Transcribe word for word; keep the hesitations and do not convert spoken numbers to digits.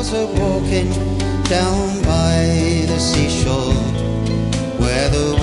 was a walking down by the seashore, where the